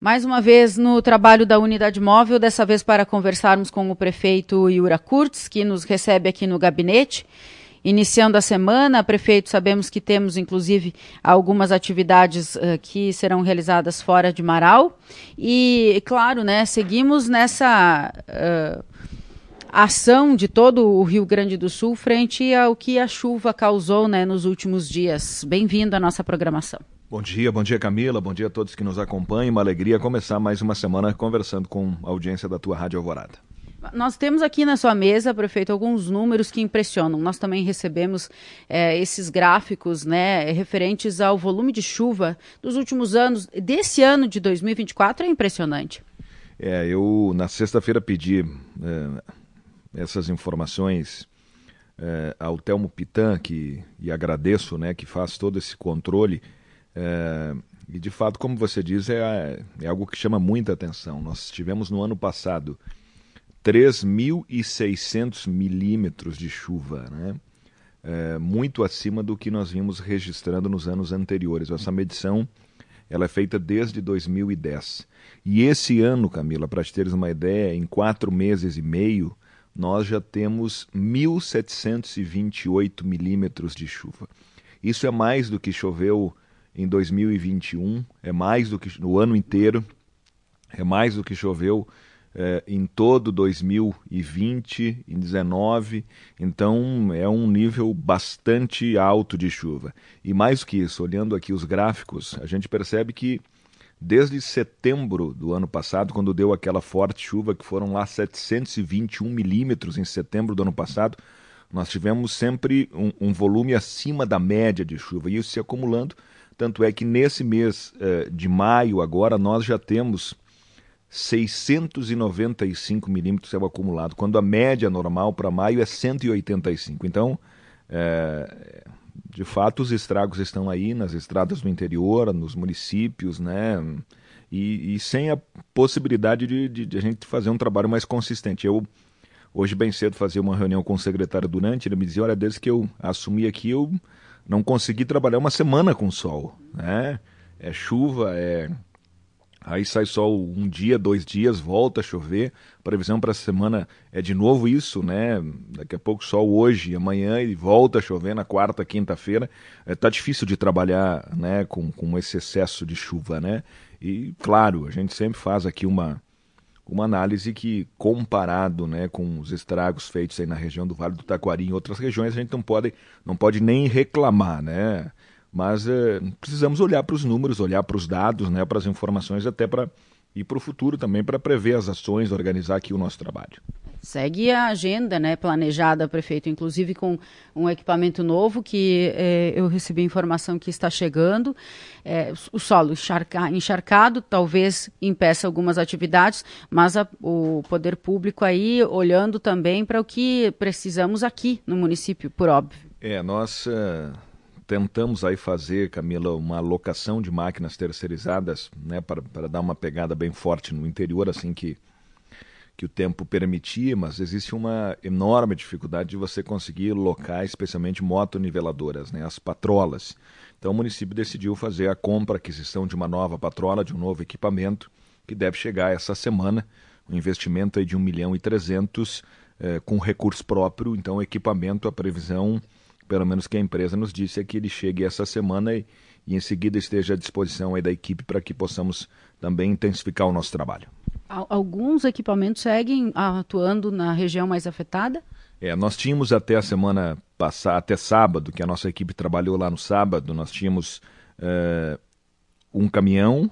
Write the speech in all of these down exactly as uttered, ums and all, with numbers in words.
Mais uma vez no trabalho da Unidade Móvel, dessa vez para conversarmos com o prefeito Yura Kurtz, que nos recebe aqui no gabinete. Iniciando a semana, prefeito, sabemos que temos inclusive algumas atividades uh, que serão realizadas fora de Marau. E, claro, né, seguimos nessa uh, ação de todo o Rio Grande do Sul frente ao que a chuva causou, né, nos últimos dias. Bem-vindo à nossa programação. Bom dia, bom dia Camila, bom dia a todos que nos acompanham. Uma alegria começar mais uma semana conversando com a audiência da tua Rádio Alvorada. Nós temos aqui na sua mesa, prefeito, alguns números que impressionam. Nós também recebemos é, esses gráficos, né, referentes ao volume de chuva dos últimos anos. Desse ano de dois mil e vinte e quatro é impressionante. É, eu na sexta-feira pedi é, essas informações é, ao Telmo Pitan, que, e agradeço, né, que faz todo esse controle. É, e de fato, como você diz, é, é algo que chama muita atenção. Nós tivemos no ano passado três mil e seiscentos milímetros de chuva, né? É, muito acima do que nós vimos registrando nos anos anteriores. Essa medição ela é feita desde dois mil e dez. E esse ano, Camila, para te teres uma ideia, em quatro meses e meio, nós já temos mil setecentos e vinte e oito milímetros de chuva. Isso é mais do que choveu em dois mil e vinte e um, é mais do que no ano inteiro, é mais do que choveu é, em todo dois mil e vinte, em dezenove, então é um nível bastante alto de chuva. E mais do que isso, olhando aqui os gráficos, a gente percebe que desde setembro do ano passado, quando deu aquela forte chuva, que foram lá setecentos e vinte e um milímetros em setembro do ano passado, nós tivemos sempre um, um volume acima da média de chuva, e isso se acumulando. Tanto é que nesse mês eh, de maio agora nós já temos seiscentos e noventa e cinco milímetros acumulado, quando a média normal para maio é cento e oitenta e cinco. Então, eh, de fato, os estragos estão aí nas estradas do interior, nos municípios, né? E, e sem a possibilidade de, de, de a gente fazer um trabalho mais consistente. Eu, hoje bem cedo, fazia uma reunião com o secretário Durante, ele me dizia, olha, desde que eu assumi aqui, eu não consegui trabalhar uma semana com sol, né? É chuva, é... aí sai sol um dia, dois dias, volta a chover. A previsão para essa semana é de novo isso, né? Daqui a pouco sol hoje, amanhã e volta a chover na quarta, quinta-feira. É, tá difícil de trabalhar, né, com, com esse excesso de chuva, né? E claro, a gente sempre faz aqui uma uma análise que, comparado, né, com os estragos feitos aí na região do Vale do Taquari e em outras regiões, a gente não pode, não pode nem reclamar, né? Mas é, precisamos olhar para os números, olhar para os dados, né, para as informações, até para ir para o futuro também, para prever as ações, organizar aqui o nosso trabalho. Segue a agenda, né, planejada, prefeito, inclusive com um equipamento novo que eh, eu recebi informação que está chegando. Eh, o solo encharca, encharcado talvez impeça algumas atividades, mas a, o poder público aí olhando também para o que precisamos aqui no município, por óbvio. É, nós uh, tentamos aí fazer, Camila, uma alocação de máquinas terceirizadas, né, para, para dar uma pegada bem forte no interior, assim que que o tempo permitia, mas existe uma enorme dificuldade de você conseguir locar, especialmente motoniveladoras, né, as patrolas. Então o município decidiu fazer a compra, aquisição de uma nova patrola, de um novo equipamento, que deve chegar essa semana, um investimento aí de um milhão e trezentos, eh, com recurso próprio. Então o equipamento, a previsão, pelo menos que a empresa nos disse, é que ele chegue essa semana e, e em seguida esteja à disposição aí da equipe para que possamos também intensificar o nosso trabalho. Alguns equipamentos seguem atuando na região mais afetada? É, nós tínhamos até a semana passada, até sábado, que a nossa equipe trabalhou lá no sábado, nós tínhamos uh, um caminhão,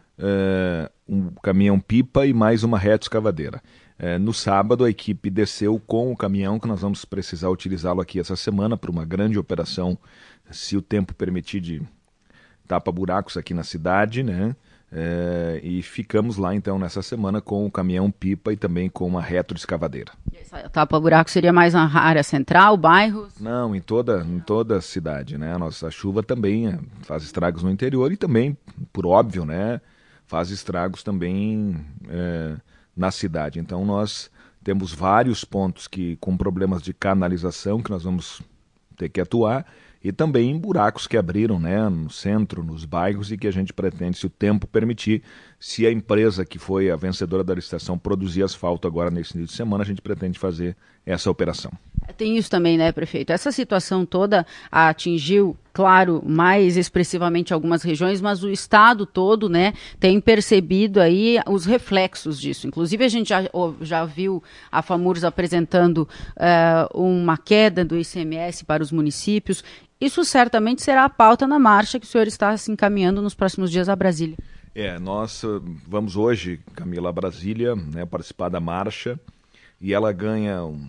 uh, um caminhão-pipa e mais uma retroescavadeira. Uh, no sábado a equipe desceu com o caminhão, que nós vamos precisar utilizá-lo aqui essa semana para uma grande operação, se o tempo permitir, de tapa-buracos aqui na cidade, né? É, e ficamos lá então nessa semana com o caminhão-pipa e também com uma retroescavadeira. Tapa-buraco seria mais na área central, bairros? Não, em toda, em toda a cidade, né? A nossa chuva também faz estragos no interior e também, por óbvio, né, faz estragos também é, na cidade. Então nós temos vários pontos que, com problemas de canalização que nós vamos ter que atuar, e também em buracos que abriram, né, no centro, nos bairros, e que a gente pretende, se o tempo permitir, se a empresa que foi a vencedora da licitação produzir asfalto agora nesse início de semana, a gente pretende fazer essa operação. Tem isso também, né, prefeito? Essa situação toda atingiu, claro, mais expressivamente algumas regiões, mas o estado todo, né, tem percebido aí os reflexos disso. Inclusive, a gente já, já viu a FAMURS apresentando uh, uma queda do I C M S para os municípios. Isso certamente será a pauta na marcha que o senhor está se encaminhando nos próximos dias a Brasília. É, nós vamos hoje, Camila, a Brasília, né, participar da marcha, e ela ganha um,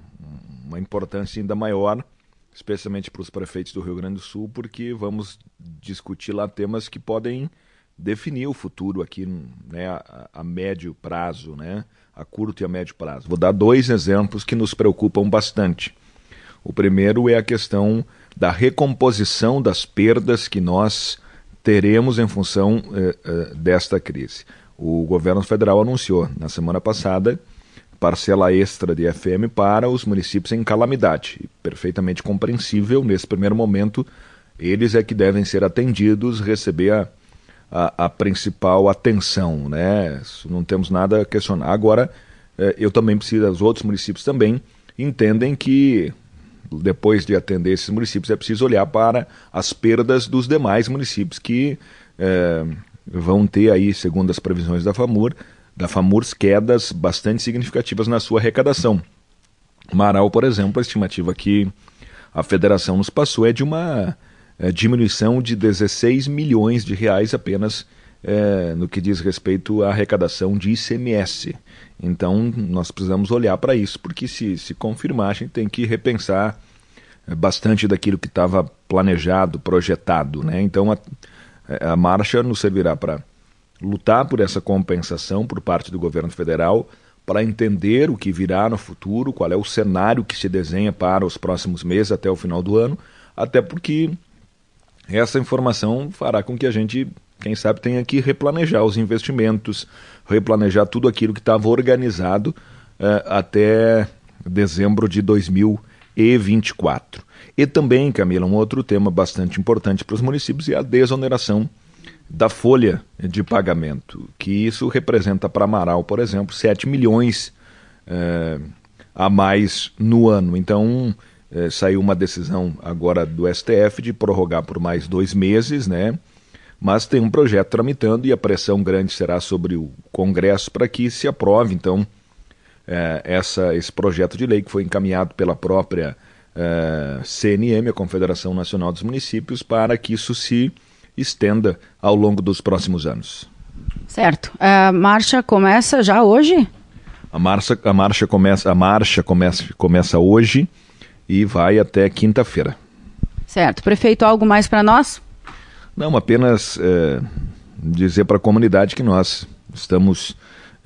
uma importância ainda maior, especialmente para os prefeitos do Rio Grande do Sul, porque vamos discutir lá temas que podem definir o futuro aqui, né, a, a médio prazo, né, a curto e a médio prazo. Vou dar dois exemplos que nos preocupam bastante. O primeiro é a questão da recomposição das perdas que nós teremos em função eh, eh, desta crise. O governo federal anunciou na semana passada parcela extra de F M para os municípios em calamidade. Perfeitamente compreensível, nesse primeiro momento, eles é que devem ser atendidos, receber a, a, a principal atenção, né? Isso não temos nada a questionar. Agora, eh, eu também preciso, os outros municípios também entendem que depois de atender esses municípios, é preciso olhar para as perdas dos demais municípios que é, vão ter aí, segundo as previsões da FAMUR, da FAMURS, quedas bastante significativas na sua arrecadação. Marau, por exemplo, a estimativa que a federação nos passou é de uma é, diminuição de dezesseis milhões de reais apenas é, no que diz respeito à arrecadação de I C M S. Então, nós precisamos olhar para isso, porque se, se confirmar, a gente tem que repensar bastante daquilo que estava planejado, projetado, né? Então, a, a marcha nos servirá para lutar por essa compensação por parte do governo federal, para entender o que virá no futuro, qual é o cenário que se desenha para os próximos meses até o final do ano, até porque essa informação fará com que a gente, quem sabe, tenha que replanejar os investimentos, replanejar tudo aquilo que estava organizado eh, até dezembro de dois mil e vinte e quatro. E também, Camila, um outro tema bastante importante para os municípios é a desoneração da folha de pagamento, que isso representa para Marau, por exemplo, sete milhões eh, a mais no ano. Então, eh, saiu uma decisão agora do S T F de prorrogar por mais dois meses, né? Mas tem um projeto tramitando e a pressão grande será sobre o Congresso para que se aprove, então, é, essa, esse projeto de lei que foi encaminhado pela própria é, C N M, a Confederação Nacional dos Municípios, para que isso se estenda ao longo dos próximos anos. Certo. A marcha começa já hoje? A marcha, a marcha, começa, a marcha começa, começa hoje e vai até quinta-feira. Certo. Prefeito, algo mais para nós? Não, apenas é, dizer para a comunidade que nós estamos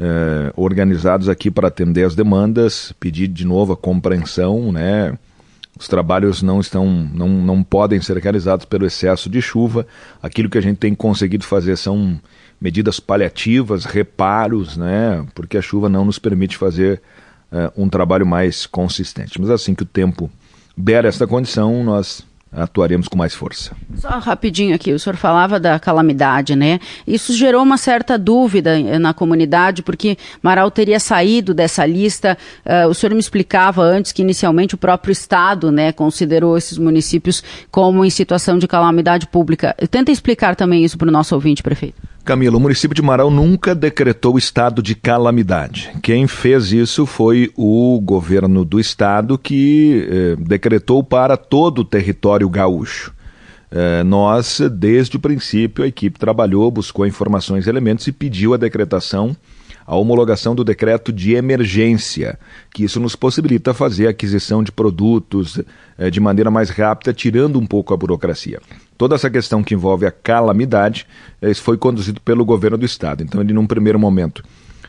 é, organizados aqui para atender as demandas, pedir de novo a compreensão, né? Os trabalhos não estão, não, não podem ser realizados pelo excesso de chuva. Aquilo que a gente tem conseguido fazer são medidas paliativas, reparos, né? Porque a chuva não nos permite fazer é, um trabalho mais consistente. Mas assim que o tempo der esta condição, nós atuaremos com mais força. Só rapidinho aqui, o senhor falava da calamidade, né? Isso gerou uma certa dúvida na comunidade, porque Marau teria saído dessa lista. Uh, o senhor me explicava antes que inicialmente o próprio Estado, né, considerou esses municípios como em situação de calamidade pública. Tenta explicar também isso para o nosso ouvinte, prefeito. Camila, o município de Marau nunca decretou estado de calamidade. Quem fez isso foi o governo do estado, que eh, decretou para todo o território gaúcho. Eh, nós, desde o princípio, a equipe trabalhou, buscou informações e elementos e pediu a decretação, a homologação do decreto de emergência, que isso nos possibilita fazer a aquisição de produtos eh, de maneira mais rápida, tirando um pouco a burocracia. Toda essa questão que envolve a calamidade, isso foi conduzido pelo governo do estado. Então, ele, num primeiro momento,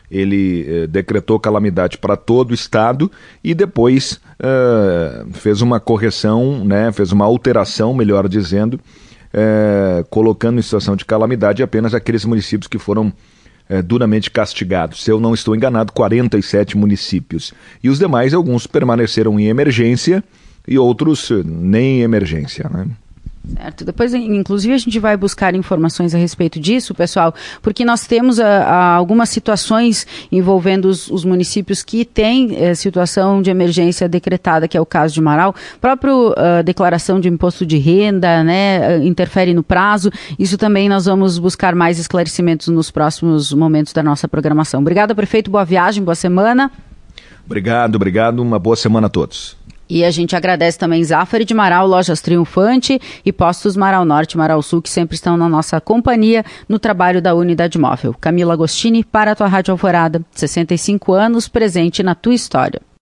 ele eh, decretou calamidade para todo o estado e depois eh, fez uma correção, né, fez uma alteração, melhor dizendo, eh, colocando em situação de calamidade apenas aqueles municípios que foram eh, duramente castigados. Se eu não estou enganado, quarenta e sete municípios. E os demais, alguns permaneceram em emergência, e outros nem emergência, né? Certo. Depois, inclusive, a gente vai buscar informações a respeito disso, pessoal, porque nós temos a, a algumas situações envolvendo os, os municípios que têm eh, situação de emergência decretada, que é o caso de Marau. Próprio uh, declaração de imposto de renda, né, interfere no prazo. Isso também nós vamos buscar mais esclarecimentos nos próximos momentos da nossa programação. Obrigada, prefeito. Boa viagem, boa semana. Obrigado, obrigado. Uma boa semana a todos. E a gente agradece também Zafari de Marau, Lojas Triunfante e Postos Marau Norte, Marau Sul, que sempre estão na nossa companhia no trabalho da Unidade Móvel. Camila Agostini para a tua Rádio Alvorada, sessenta e cinco anos, presente na tua história.